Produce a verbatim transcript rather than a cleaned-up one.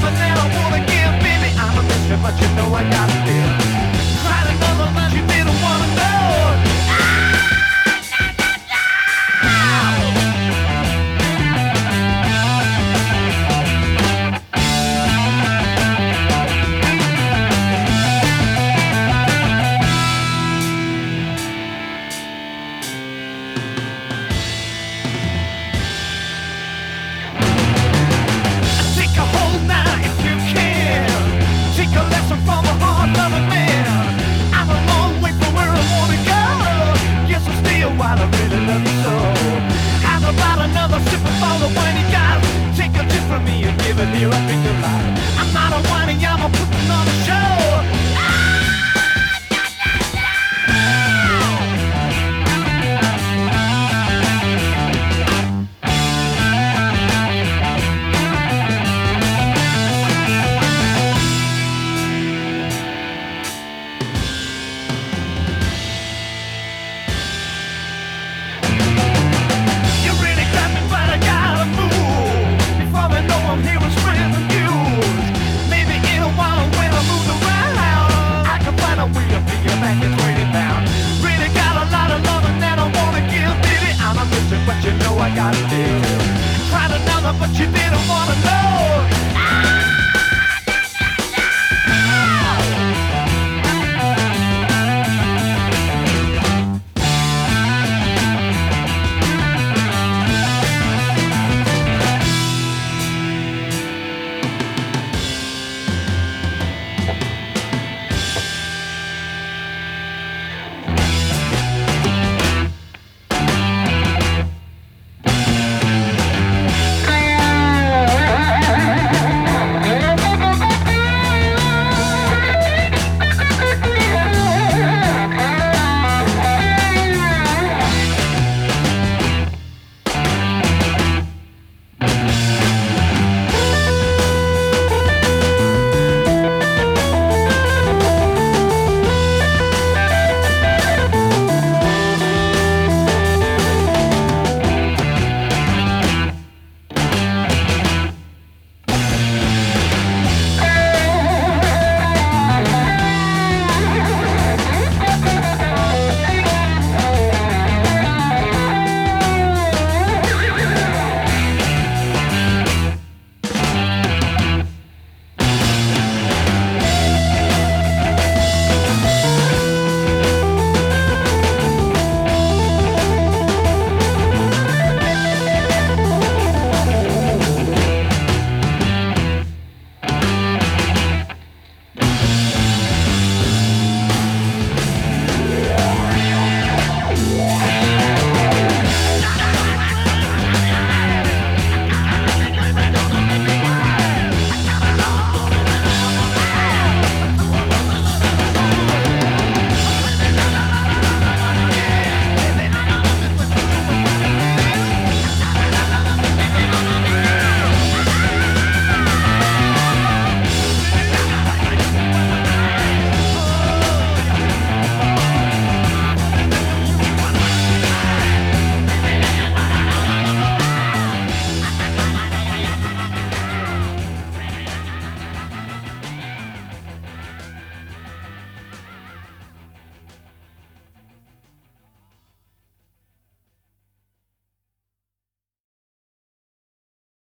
something that I wanna give, baby. I'm a mystery, but you know I gotta live. Tried another that you didn't wanna know. Take a hold now if you can. Take a lesson from a hard-loving man. I'm a long way from where I wanna go. Yes, I'm still wild, I really love you so. How's about another sip of all the wine you got? Take a tip from me and give it here a drink of life. I'm not a whiny, I'm a putting on a show.